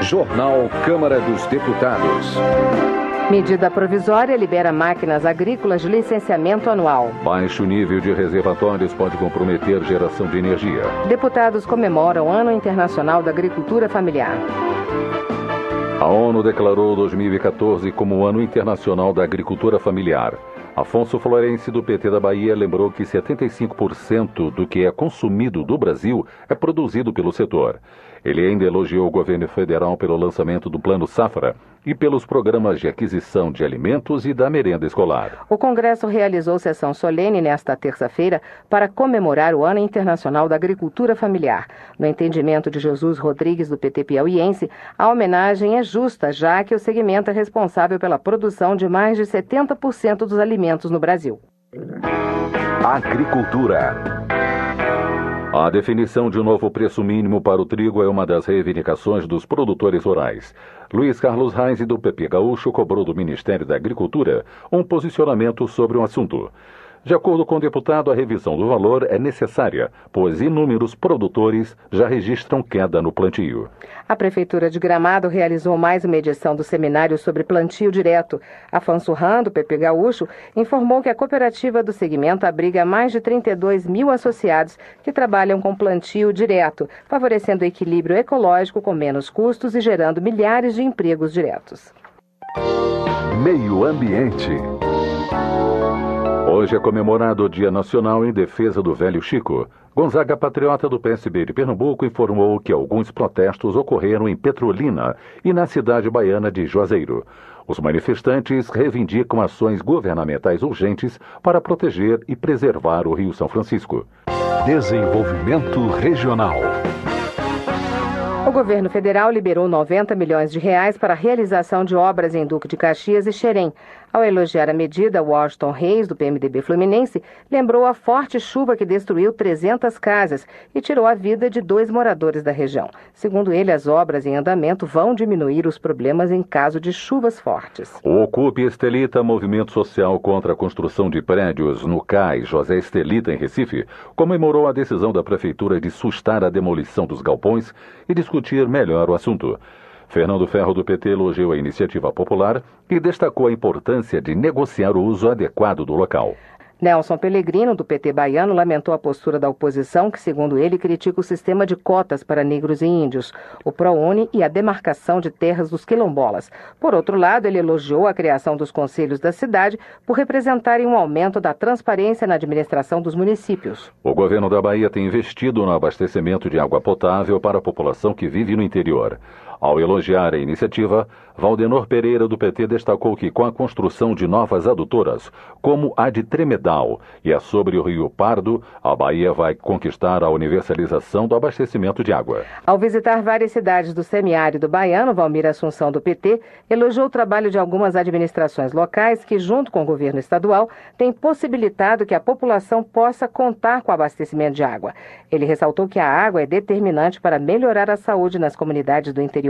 Jornal Câmara dos Deputados. Medida provisória libera máquinas agrícolas de licenciamento anual. Baixo nível de reservatórios pode comprometer geração de energia. Deputados comemoram o Ano Internacional da Agricultura Familiar. A ONU declarou 2014 como o Ano Internacional da Agricultura Familiar. Afonso Florense, do PT da Bahia, lembrou que 75% do que é consumido do Brasil é produzido pelo setor. Ele ainda elogiou o governo federal pelo lançamento do Plano Safra e pelos programas de aquisição de alimentos e da merenda escolar. O Congresso realizou sessão solene nesta terça-feira para comemorar o Ano Internacional da Agricultura Familiar. No entendimento de Jesus Rodrigues, do PT piauiense, a homenagem é justa, já que o segmento é responsável pela produção de mais de 70% dos alimentos no Brasil. Agricultura. A definição de um novo preço mínimo para o trigo é uma das reivindicações dos produtores rurais. Luiz Carlos Reis, do PP Gaúcho, cobrou do Ministério da Agricultura um posicionamento sobre o assunto. De acordo com o deputado, a revisão do valor é necessária, pois inúmeros produtores já registram queda no plantio. A Prefeitura de Gramado realizou mais uma edição do seminário sobre plantio direto. Afonso Ram, do PP Gaúcho, informou que a cooperativa do segmento abriga mais de 32 mil associados que trabalham com plantio direto, favorecendo o equilíbrio ecológico com menos custos e gerando milhares de empregos diretos. Meio Ambiente. Hoje é comemorado o Dia Nacional em Defesa do Velho Chico. Gonzaga Patriota, do PSB de Pernambuco, informou que alguns protestos ocorreram em Petrolina e na cidade baiana de Juazeiro. Os manifestantes reivindicam ações governamentais urgentes para proteger e preservar o Rio São Francisco. Desenvolvimento regional. O governo federal liberou 90 milhões de reais para a realização de obras em Duque de Caxias e Xerém. Ao elogiar a medida, Washington Reis, do PMDB Fluminense, lembrou a forte chuva que destruiu 300 casas e tirou a vida de 2 moradores da região. Segundo ele, as obras em andamento vão diminuir os problemas em caso de chuvas fortes. O Ocupe Estelita, movimento social contra a construção de prédios no CAI José Estelita, em Recife, comemorou a decisão da Prefeitura de sustar a demolição dos galpões e discutir melhor o assunto. Fernando Ferro, do PT, elogiou a iniciativa popular e destacou a importância de negociar o uso adequado do local. Nelson Pellegrino, do PT baiano, lamentou a postura da oposição, que, segundo ele, critica o sistema de cotas para negros e índios, o ProUni e a demarcação de terras dos quilombolas. Por outro lado, ele elogiou a criação dos conselhos da cidade por representarem um aumento da transparência na administração dos municípios. O governo da Bahia tem investido no abastecimento de água potável para a população que vive no interior. Ao elogiar a iniciativa, Valdenor Pereira, do PT, destacou que com a construção de novas adutoras, como a de Tremedal e a sobre o Rio Pardo, a Bahia vai conquistar a universalização do abastecimento de água. Ao visitar várias cidades do semiárido baiano, Valmir Assunção, do PT, elogiou o trabalho de algumas administrações locais que, junto com o governo estadual, têm possibilitado que a população possa contar com o abastecimento de água. Ele ressaltou que a água é determinante para melhorar a saúde nas comunidades do interior.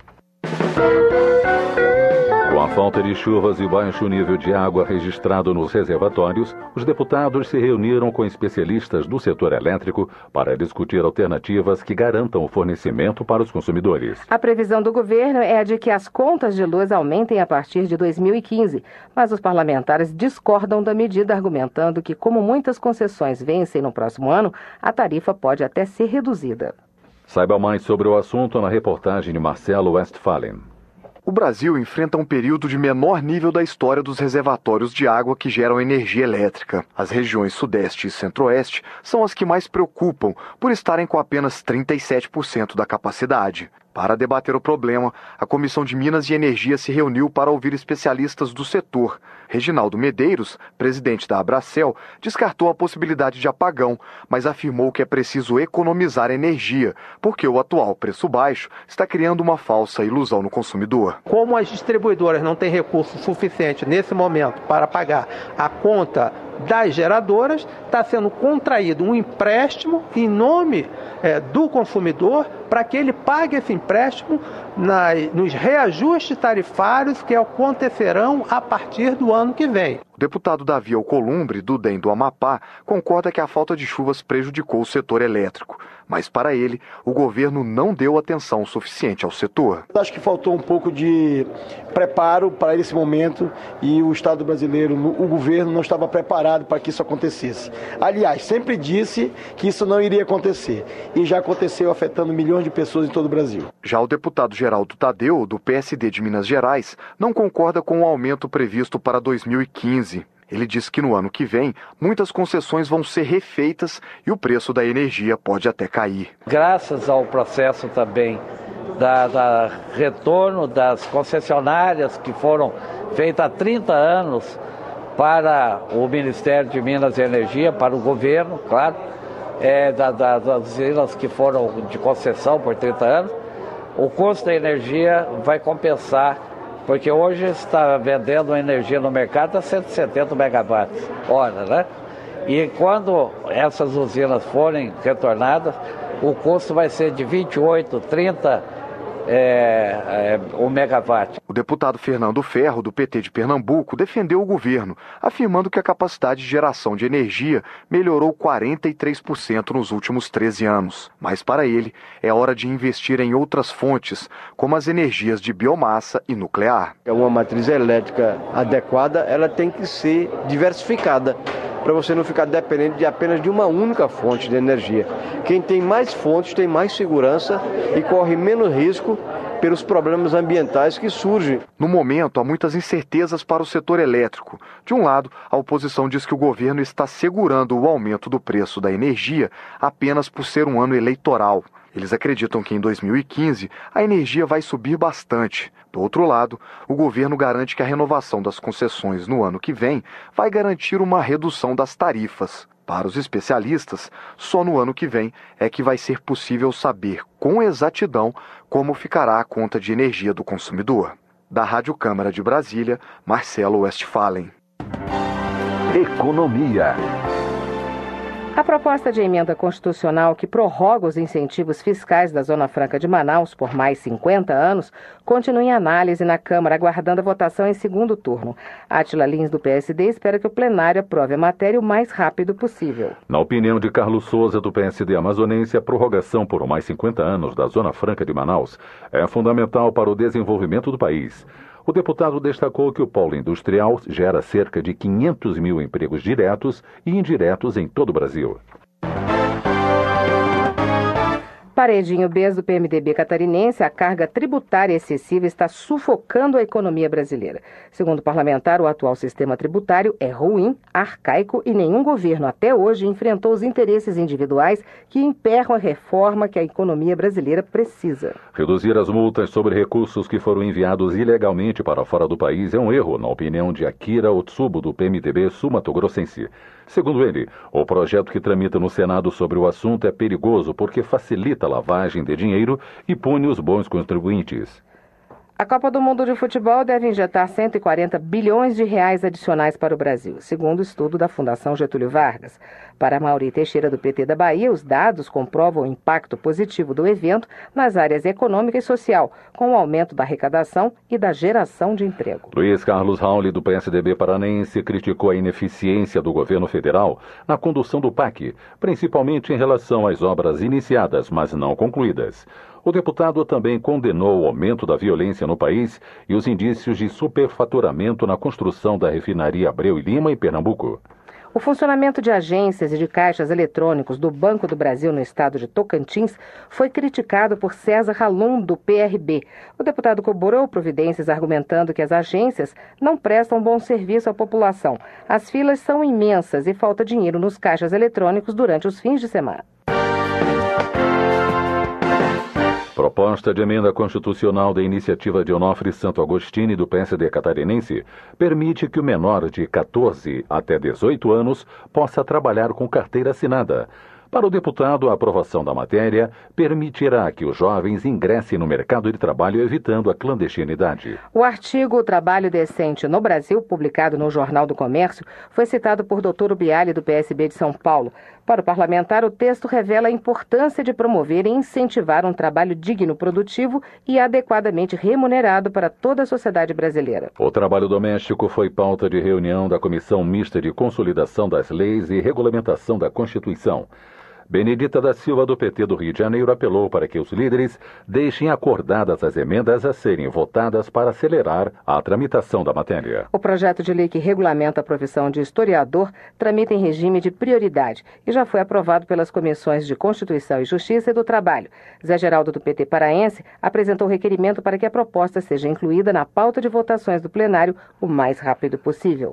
Com a falta de chuvas e baixo nível de água registrado nos reservatórios, os deputados se reuniram com especialistas do setor elétrico para discutir alternativas que garantam o fornecimento para os consumidores. A previsão do governo é a de que as contas de luz aumentem a partir de 2015, mas os parlamentares discordam da medida, argumentando que, como muitas concessões vencem no próximo ano, a tarifa pode até ser reduzida. Saiba mais sobre o assunto na reportagem de Marcelo Westphalen. O Brasil enfrenta um período de menor nível da história dos reservatórios de água que geram energia elétrica. As regiões Sudeste e Centro-Oeste são as que mais preocupam por estarem com apenas 37% da capacidade. Para debater o problema, a Comissão de Minas e Energia se reuniu para ouvir especialistas do setor. Reginaldo Medeiros, presidente da Abracel, descartou a possibilidade de apagão, mas afirmou que é preciso economizar energia, porque o atual preço baixo está criando uma falsa ilusão no consumidor. Como as distribuidoras não têm recurso suficiente nesse momento para pagar a conta das geradoras, está sendo contraído um empréstimo em nome do consumidor para que ele pague esse empréstimo nos reajustes tarifários que acontecerão a partir do ano que vem. deputado Davi Alcolumbre, do DEM do Amapá, concorda que a falta de chuvas prejudicou o setor elétrico. Mas, para ele, o governo não deu atenção suficiente ao setor. Acho que faltou um pouco de preparo para esse momento e o Estado brasileiro, o governo, não estava preparado para que isso acontecesse. Aliás, sempre disse que isso não iria acontecer e já aconteceu, afetando milhões de pessoas em todo o Brasil. Já o deputado Geraldo Tadeu, do PSD de Minas Gerais, não concorda com o aumento previsto para 2015. Ele diz que no ano que vem, muitas concessões vão ser refeitas e o preço da energia pode até cair. Graças ao processo também da retorno das concessionárias que foram feitas há 30 anos para o Ministério de Minas e Energia, para o governo, claro, das usinas que foram de concessão por 30 anos, o custo da energia vai compensar. Porque hoje está vendendo energia no mercado a 170 megawatts hora, né? E quando essas usinas forem retornadas, o custo vai ser de 28, 30 o megawatt. O deputado Fernando Ferro, do PT de Pernambuco, defendeu o governo, afirmando que a capacidade de geração de energia melhorou 43% nos últimos 13 anos. Mas para ele, é hora de investir em outras fontes, como as energias de biomassa e nuclear. Uma matriz elétrica adequada, ela tem que ser diversificada, para você não ficar dependente de apenas de uma única fonte de energia. Quem tem mais fontes tem mais segurança e corre menos risco pelos problemas ambientais que surgem. No momento, há muitas incertezas para o setor elétrico. De um lado, a oposição diz que o governo está segurando o aumento do preço da energia apenas por ser um ano eleitoral. Eles acreditam que em 2015 a energia vai subir bastante. Do outro lado, o governo garante que a renovação das concessões no ano que vem vai garantir uma redução das tarifas. Para os especialistas, só no ano que vem é que vai ser possível saber com exatidão como ficará a conta de energia do consumidor. Da Rádio Câmara de Brasília, Marcelo Westphalen. Economia. A proposta de emenda constitucional que prorroga os incentivos fiscais da Zona Franca de Manaus por mais 50 anos continua em análise na Câmara, aguardando a votação em segundo turno. Átila Lins, do PSD, espera que o plenário aprove a matéria o mais rápido possível. Na opinião de Carlos Souza, do PSD amazonense, a prorrogação por mais 50 anos da Zona Franca de Manaus é fundamental para o desenvolvimento do país. O deputado destacou que o polo industrial gera cerca de 500 mil empregos diretos e indiretos em todo o Brasil. Paredinho Bez, do PMDB catarinense, a carga tributária excessiva está sufocando a economia brasileira. Segundo o parlamentar, o atual sistema tributário é ruim, arcaico e nenhum governo até hoje enfrentou os interesses individuais que emperram a reforma que a economia brasileira precisa. Reduzir as multas sobre recursos que foram enviados ilegalmente para fora do país é um erro, na opinião de Akira Otsubo, do PMDB sul-mato-grossense. Segundo ele, o projeto que tramita no Senado sobre o assunto é perigoso porque facilita a lavagem de dinheiro e pune os bons contribuintes. A Copa do Mundo de Futebol deve injetar 140 bilhões de reais adicionais para o Brasil, segundo o estudo da Fundação Getúlio Vargas. Para Mauri Teixeira, do PT da Bahia, os dados comprovam o impacto positivo do evento nas áreas econômica e social, com o aumento da arrecadação e da geração de emprego. Luiz Carlos Rauli, do PSDB paranense, criticou a ineficiência do governo federal na condução do PAC, principalmente em relação às obras iniciadas, mas não concluídas. O deputado também condenou o aumento da violência no país e os indícios de superfaturamento na construção da refinaria Abreu e Lima, em Pernambuco. O funcionamento de agências e de caixas eletrônicos do Banco do Brasil no estado de Tocantins foi criticado por César Halum, do PRB. O deputado cobrou providências argumentando que as agências não prestam bom serviço à população. As filas são imensas e falta dinheiro nos caixas eletrônicos durante os fins de semana. Proposta de emenda constitucional da iniciativa de Onofre Santo Agostini, do PSD catarinense, permite que o menor de 14 até 18 anos possa trabalhar com carteira assinada. Para o deputado, a aprovação da matéria permitirá que os jovens ingressem no mercado de trabalho, evitando a clandestinidade. O artigo Trabalho Decente no Brasil, publicado no Jornal do Comércio, foi citado por Dr. Ubiali, do PSB de São Paulo. Para o parlamentar, o texto revela a importância de promover e incentivar um trabalho digno, produtivo e adequadamente remunerado para toda a sociedade brasileira. O trabalho doméstico foi pauta de reunião da Comissão Mista de Consolidação das Leis e Regulamentação da Constituição. Benedita da Silva, do PT do Rio de Janeiro, apelou para que os líderes deixem acordadas as emendas a serem votadas para acelerar a tramitação da matéria. O projeto de lei que regulamenta a profissão de historiador tramita em regime de prioridade e já foi aprovado pelas comissões de Constituição e Justiça e do Trabalho. Zé Geraldo, do PT paraense, apresentou requerimento para que a proposta seja incluída na pauta de votações do plenário o mais rápido possível.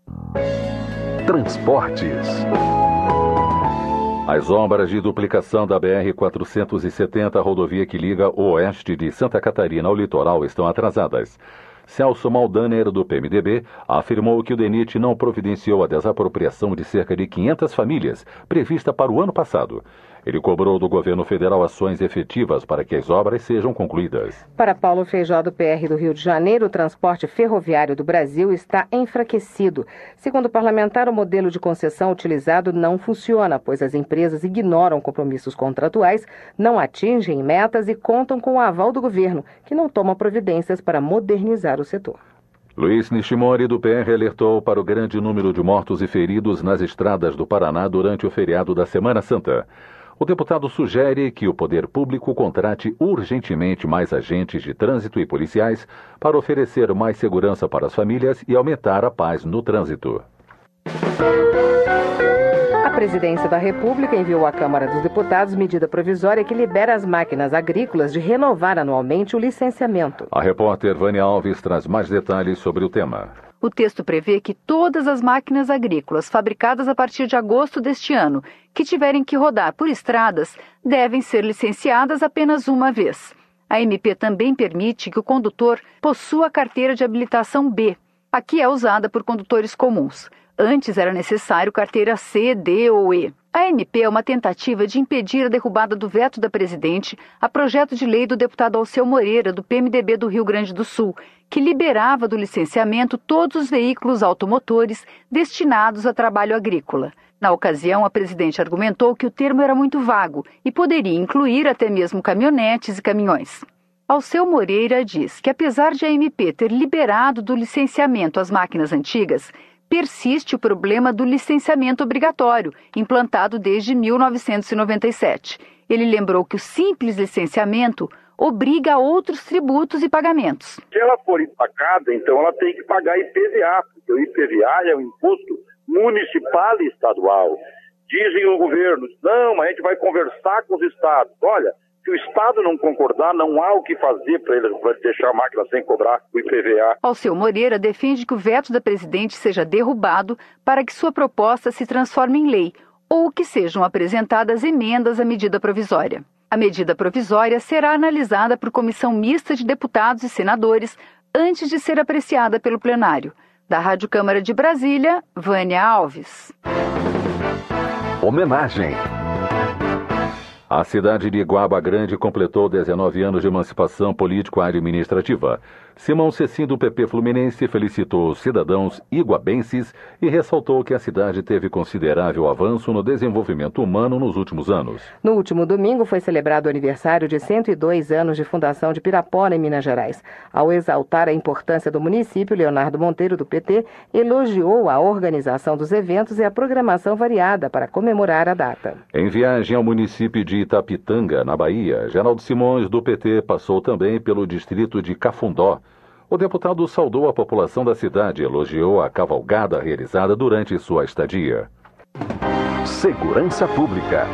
Transportes. As obras de duplicação da BR-470, rodovia que liga o oeste de Santa Catarina ao litoral, estão atrasadas. Celso Maldaner, do PMDB, afirmou que o DENIT não providenciou a desapropriação de cerca de 500 famílias, prevista para o ano passado. Ele cobrou do governo federal ações efetivas para que as obras sejam concluídas. Para Paulo Feijó, do PR do Rio de Janeiro, o transporte ferroviário do Brasil está enfraquecido. Segundo o parlamentar, o modelo de concessão utilizado não funciona, pois as empresas ignoram compromissos contratuais, não atingem metas e contam com o aval do governo, que não toma providências para modernizar o setor. Luiz Nishimori, do PR, alertou para o grande número de mortos e feridos nas estradas do Paraná durante o feriado da Semana Santa. O deputado sugere que o poder público contrate urgentemente mais agentes de trânsito e policiais para oferecer mais segurança para as famílias e aumentar a paz no trânsito. A Presidência da República enviou à Câmara dos Deputados medida provisória que libera as máquinas agrícolas de renovar anualmente o licenciamento. A repórter Vânia Alves traz mais detalhes sobre o tema. O texto prevê que todas as máquinas agrícolas fabricadas a partir de agosto deste ano, que tiverem que rodar por estradas, devem ser licenciadas apenas uma vez. A MP também permite que o condutor possua a carteira de habilitação B. Aqui é usada por condutores comuns. Antes era necessário carteira C, D ou E. A MP é uma tentativa de impedir a derrubada do veto da Presidente a projeto de lei do deputado Alceu Moreira, do PMDB do Rio Grande do Sul, que liberava do licenciamento todos os veículos automotores destinados a trabalho agrícola. Na ocasião, a Presidente argumentou que o termo era muito vago e poderia incluir até mesmo caminhonetes e caminhões. Alceu Moreira diz que, apesar de a MP ter liberado do licenciamento as máquinas antigas, persiste o problema do licenciamento obrigatório, implantado desde 1997. Ele lembrou que o simples licenciamento obriga a outros tributos e pagamentos. Se ela for empacada, então ela tem que pagar IPVA, porque o IPVA é um imposto municipal e estadual. Dizem o governo, não, a gente vai conversar com os estados. Olha, se o Estado não concordar, não há o que fazer para ele deixar a máquina sem cobrar o IPVA. Alceu Moreira defende que o veto da Presidente seja derrubado para que sua proposta se transforme em lei ou que sejam apresentadas emendas à medida provisória. A medida provisória será analisada por comissão mista de deputados e senadores antes de ser apreciada pelo plenário. Da Rádio Câmara de Brasília, Vânia Alves. Homenagem. A cidade de Iguaba Grande completou 19 anos de emancipação político-administrativa. Simão Cecim, do PP Fluminense, felicitou os cidadãos iguabenses e ressaltou que a cidade teve considerável avanço no desenvolvimento humano nos últimos anos. No último domingo foi celebrado o aniversário de 102 anos de fundação de Pirapora, em Minas Gerais. Ao exaltar a importância do município, Leonardo Monteiro, do PT, elogiou a organização dos eventos e a programação variada para comemorar a data. Em viagem ao município de Itapitanga, na Bahia, Geraldo Simões, do PT, passou também pelo distrito de Cafundó. O deputado saudou a população da cidade e elogiou a cavalgada realizada durante sua estadia. Segurança Pública.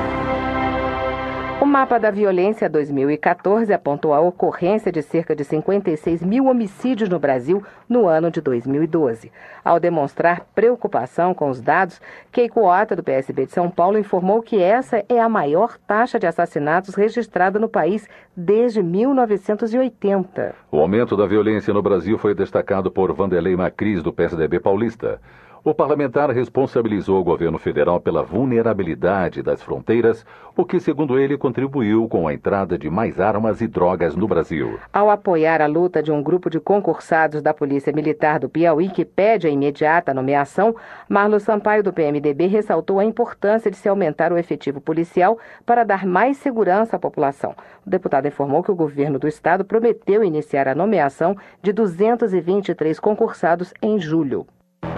O mapa da violência 2014 apontou a ocorrência de cerca de 56 mil homicídios no Brasil no ano de 2012. Ao demonstrar preocupação com os dados, Keiko Ota, do PSB de São Paulo, informou que essa é a maior taxa de assassinatos registrada no país desde 1980. O aumento da violência no Brasil foi destacado por Vanderlei Macris, do PSDB paulista. O parlamentar responsabilizou o governo federal pela vulnerabilidade das fronteiras, o que, segundo ele, contribuiu com a entrada de mais armas e drogas no Brasil. Ao apoiar a luta de um grupo de concursados da Polícia Militar do Piauí que pede a imediata nomeação, Marlos Sampaio, do PMDB, ressaltou a importância de se aumentar o efetivo policial para dar mais segurança à população. O deputado informou que o governo do estado prometeu iniciar a nomeação de 223 concursados em julho.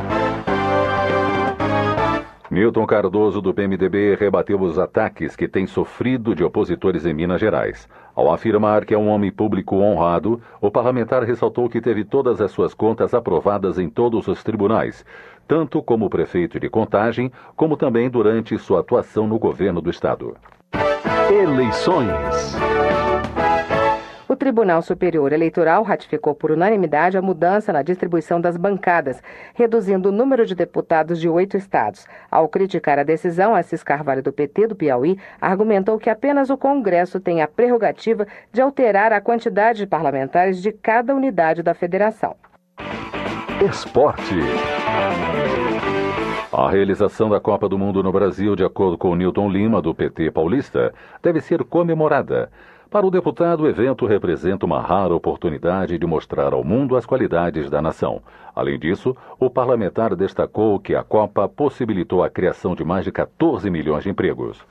Newton Cardoso, do PMDB, rebateu os ataques que tem sofrido de opositores em Minas Gerais. Ao afirmar que é um homem público honrado, o parlamentar ressaltou que teve todas as suas contas aprovadas em todos os tribunais, tanto como prefeito de Contagem, como também durante sua atuação no governo do estado. Eleições. O Tribunal Superior Eleitoral ratificou por unanimidade a mudança na distribuição das bancadas, reduzindo o número de deputados de 8 estados. Ao criticar a decisão, Assis Carvalho, do PT do Piauí, argumentou que apenas o Congresso tem a prerrogativa de alterar a quantidade de parlamentares de cada unidade da federação. Esporte. A realização da Copa do Mundo no Brasil, de acordo com Newton Lima, do PT paulista, deve ser comemorada. Para o deputado, o evento representa uma rara oportunidade de mostrar ao mundo as qualidades da nação. Além disso, o parlamentar destacou que a Copa possibilitou a criação de mais de 14 milhões de empregos.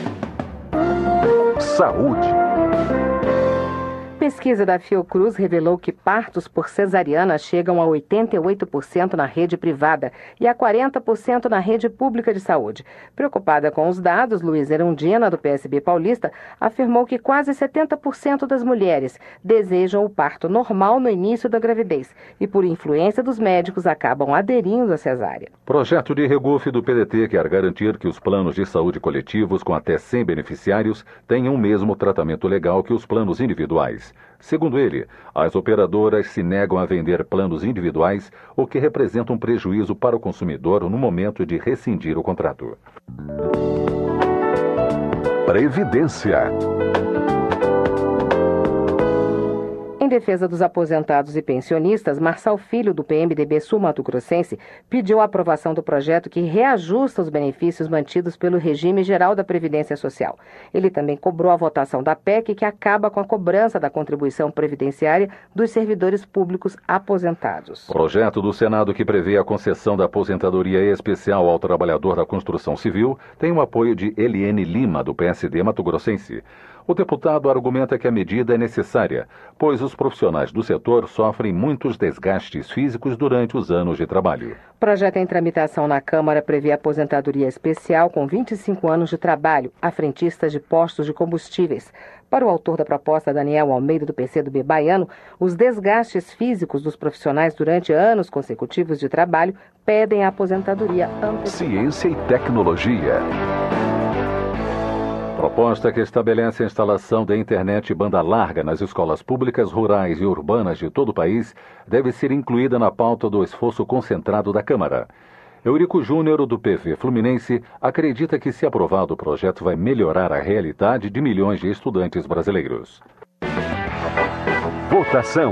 Saúde. Pesquisa da Fiocruz revelou que partos por cesariana chegam a 88% na rede privada e a 40% na rede pública de saúde. Preocupada com os dados, Luísa Erundina, do PSB paulista, afirmou que quase 70% das mulheres desejam o parto normal no início da gravidez e, por influência dos médicos, acabam aderindo à cesárea. Projeto de regufe do PDT quer garantir que os planos de saúde coletivos com até 100 beneficiários tenham o mesmo tratamento legal que os planos individuais. Segundo ele, as operadoras se negam a vender planos individuais, o que representa um prejuízo para o consumidor no momento de rescindir o contrato. Previdência. Em defesa dos aposentados e pensionistas, Marçal Filho, do PMDB sul-mato-grossense, pediu a aprovação do projeto que reajusta os benefícios mantidos pelo regime geral da Previdência Social. Ele também cobrou a votação da PEC, que acaba com a cobrança da contribuição previdenciária dos servidores públicos aposentados. Projeto do Senado que prevê a concessão da aposentadoria especial ao trabalhador da construção civil tem o apoio de Eliene Lima, do PSD mato-grossense. O deputado argumenta que a medida é necessária, pois os profissionais do setor sofrem muitos desgastes físicos durante os anos de trabalho. O projeto em tramitação na Câmara prevê aposentadoria especial com 25 anos de trabalho a frentistas de postos de combustíveis. Para o autor da proposta, Daniel Almeida, do PCdoB baiano, os desgastes físicos dos profissionais durante anos consecutivos de trabalho pedem a aposentadoria antecipada. Ciência e tecnologia. Proposta que estabelece a instalação da internet banda larga nas escolas públicas, rurais e urbanas de todo o país deve ser incluída na pauta do esforço concentrado da Câmara. Eurico Júnior, do PV Fluminense, acredita que, se aprovado, o projeto vai melhorar a realidade de milhões de estudantes brasileiros. Votação.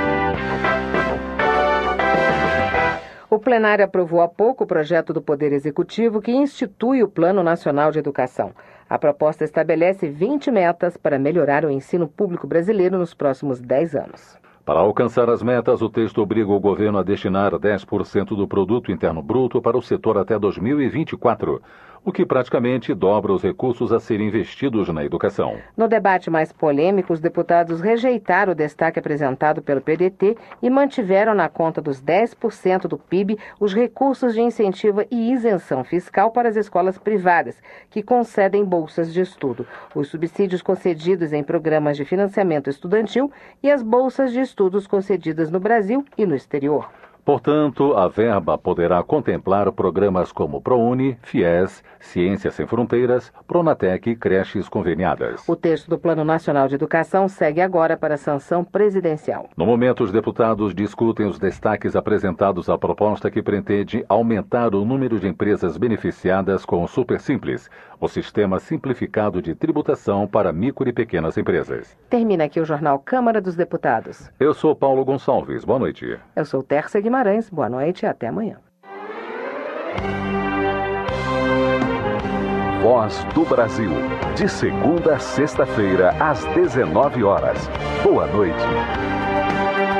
O plenário aprovou há pouco o projeto do Poder Executivo que institui o Plano Nacional de Educação. A proposta estabelece 20 metas para melhorar o ensino público brasileiro nos próximos 10 anos. Para alcançar as metas, o texto obriga o governo a destinar 10% do produto interno bruto para o setor até 2024, o que praticamente dobra os recursos a serem investidos na educação. No debate mais polêmico, os deputados rejeitaram o destaque apresentado pelo PDT e mantiveram na conta dos 10% do PIB os recursos de incentivo e isenção fiscal para as escolas privadas, que concedem bolsas de estudo, os subsídios concedidos em programas de financiamento estudantil e as bolsas de estudos concedidas no Brasil e no exterior. Portanto, a verba poderá contemplar programas como ProUni, FIES, Ciências Sem Fronteiras, Pronatec e creches conveniadas. O texto do Plano Nacional de Educação segue agora para a sanção presidencial. No momento, os deputados discutem os destaques apresentados à proposta que pretende aumentar o número de empresas beneficiadas com o Super Simples, o sistema simplificado de tributação para micro e pequenas empresas. Termina aqui o Jornal Câmara dos Deputados. Eu sou Paulo Gonçalves. Boa noite. Eu sou Tércia Guimarães. Boa noite e até amanhã. Voz do Brasil, de segunda a sexta-feira, às 19 horas. Boa noite.